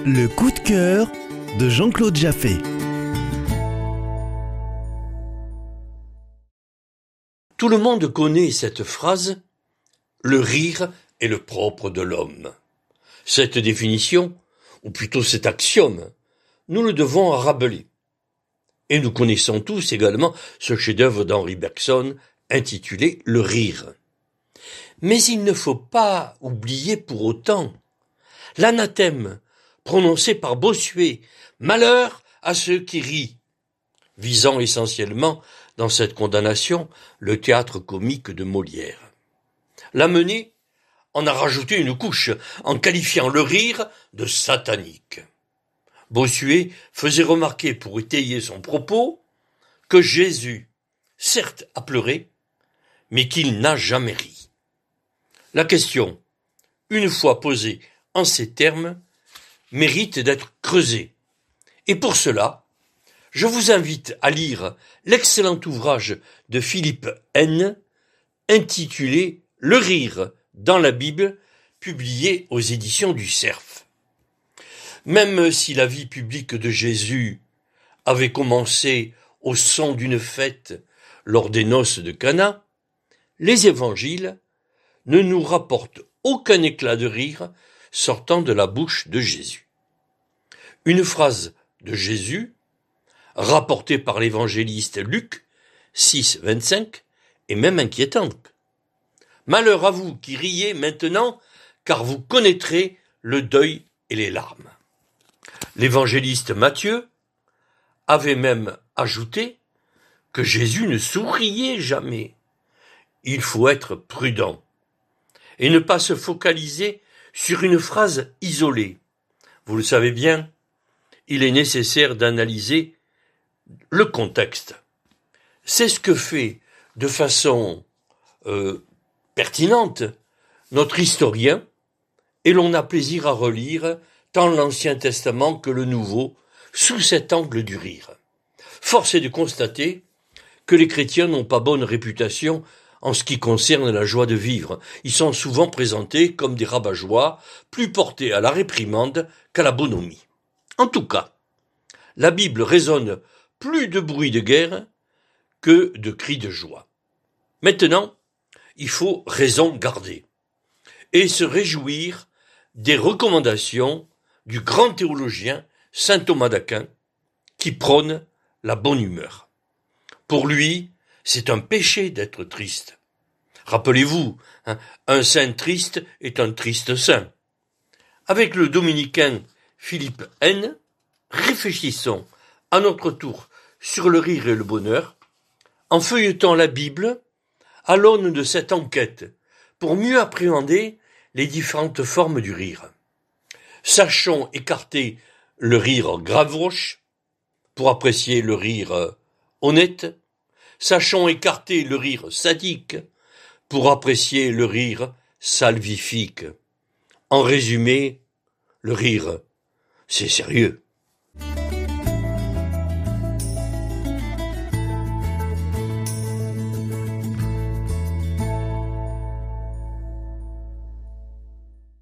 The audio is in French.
Le coup de cœur de Jean-Claude Jaffé. Tout le monde connaît cette phrase « Le rire est le propre de l'homme ». Cette définition, ou plutôt cet axiome, nous le devons à Rabelais. Et nous connaissons tous également ce chef-d'œuvre d'Henri Bergson intitulé « Le rire ». Mais il ne faut pas oublier pour autant l'anathème prononcé par Bossuet « Malheur à ceux qui rient », visant essentiellement dans cette condamnation le théâtre comique de Molière. Lamennais en a rajouté une couche en qualifiant le rire de satanique. Bossuet faisait remarquer pour étayer son propos que Jésus, certes, a pleuré, mais qu'il n'a jamais ri. La question, une fois posée en ces termes, mérite d'être creusée. Et pour cela, je vous invite à lire l'excellent ouvrage de Philippe N, intitulé « Le rire dans la Bible », publié aux éditions du Cerf. Même si la vie publique de Jésus avait commencé au son d'une fête lors des noces de Cana, les évangiles ne nous rapportent aucun éclat de rire sortant de la bouche de Jésus. Une phrase de Jésus, rapportée par l'évangéliste Luc 6, 25, est même inquiétante. « Malheur à vous qui riez maintenant, car vous connaîtrez le deuil et les larmes. » L'évangéliste Matthieu avait même ajouté que Jésus ne souriait jamais. Il faut être prudent et ne pas se focaliser sur une phrase isolée. Vous le savez bien, il est nécessaire d'analyser le contexte. C'est ce que fait de façon pertinente notre historien, et l'on a plaisir à relire tant l'Ancien Testament que le Nouveau sous cet angle du rire. Force est de constater que les chrétiens n'ont pas bonne réputation en ce qui concerne la joie de vivre. Ils sont souvent présentés comme des rabat-joie, plus portés à la réprimande qu'à la bonhomie. En tout cas, la Bible résonne plus de bruit de guerre que de cris de joie. Maintenant, il faut raison garder et se réjouir des recommandations du grand théologien saint Thomas d'Aquin qui prône la bonne humeur. Pour lui, c'est un péché d'être triste. Rappelez-vous, un saint triste est un triste saint. Avec le dominicain Philippe N, réfléchissons à notre tour sur le rire et le bonheur, en feuilletant la Bible à l'aune de cette enquête, pour mieux appréhender les différentes formes du rire. Sachons écarter le rire gavroche pour apprécier le rire honnête. Sachons écarter le rire sadique pour apprécier le rire salvifique. En résumé, le rire, c'est sérieux.